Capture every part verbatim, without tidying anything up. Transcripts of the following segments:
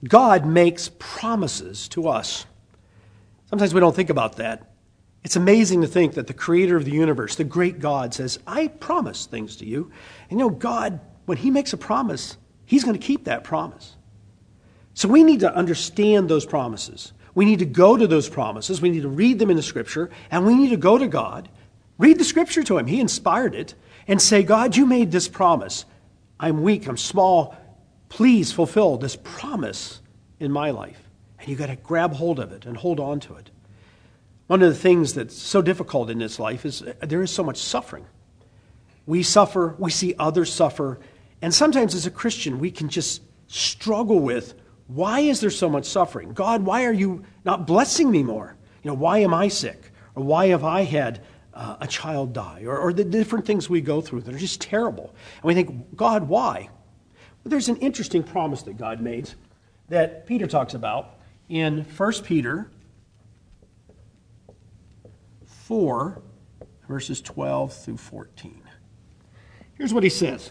God makes promises to us. Sometimes we don't think about that. It's amazing to think that the creator of the universe, the great God, says, I promise things to you. And you know, God, when he makes a promise, he's going to keep that promise. So we need to understand those promises. We need to go to those promises. We need to read them in the Scripture. And we need to go to God, read the Scripture to him. He inspired it. And say, God, you made this promise. I'm weak. I'm small. Please fulfill this promise in my life. And you've got to grab hold of it and hold on to it. One of the things that's so difficult in this life is there is so much suffering. We suffer, we see others suffer, and sometimes as a Christian we can just struggle with, why is there so much suffering? God, why are you not blessing me more? You know, why am I sick? Or why have I had uh, a child die? Or, or the different things we go through that are just terrible. And we think, God, why? Well, there's an interesting promise that God made that Peter talks about in First Peter four, verses twelve through fourteen. Here's what he says.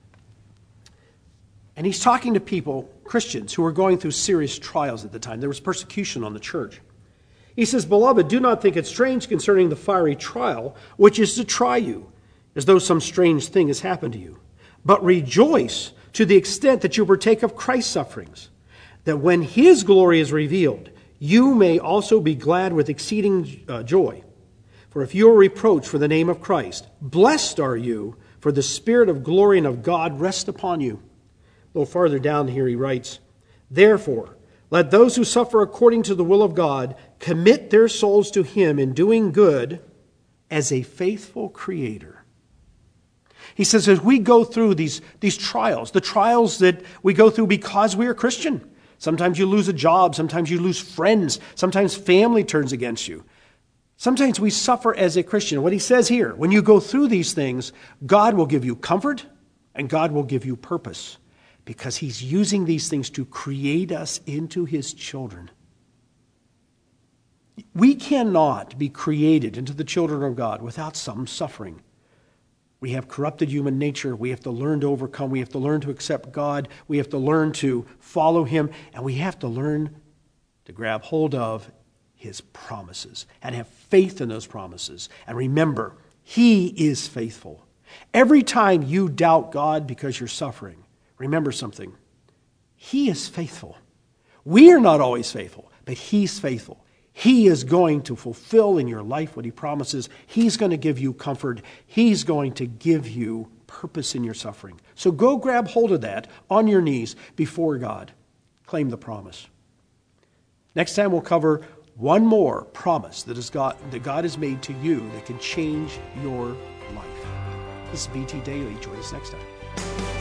And he's talking to people, Christians, who were going through serious trials at the time. There was persecution on the church. He says, Beloved, do not think it strange concerning the fiery trial, which is to try you, as though some strange thing has happened to you. But rejoice to the extent that you partake of Christ's sufferings, that when his glory is revealed, you may also be glad with exceeding uh, joy. For if you are reproached for the name of Christ, blessed are you, for the Spirit of glory and of God rests upon you. A little farther down here he writes, Therefore, let those who suffer according to the will of God commit their souls to him in doing good as a faithful creator. He says as we go through these, these trials, the trials that we go through because we are Christian. Sometimes you lose a job, sometimes you lose friends, sometimes family turns against you. Sometimes we suffer as a Christian. What he says here, when you go through these things, God will give you comfort and God will give you purpose because he's using these things to create us into his children. We cannot be created into the children of God without some suffering. We have corrupted human nature. We have to learn to overcome. We have to learn to accept God. We have to learn to follow him. And we have to learn to grab hold of his promises and have faith in those promises. And remember, he is faithful. Every time you doubt God because you're suffering, remember something. He is faithful. We are not always faithful, but he's faithful. He is going to fulfill in your life what he promises. He's going to give you comfort. He's going to give you purpose in your suffering. So go grab hold of that on your knees before God. Claim the promise. Next time we'll cover one more promise that, is God, that God has made to you that can change your life. This is B T Daily. Join us next time.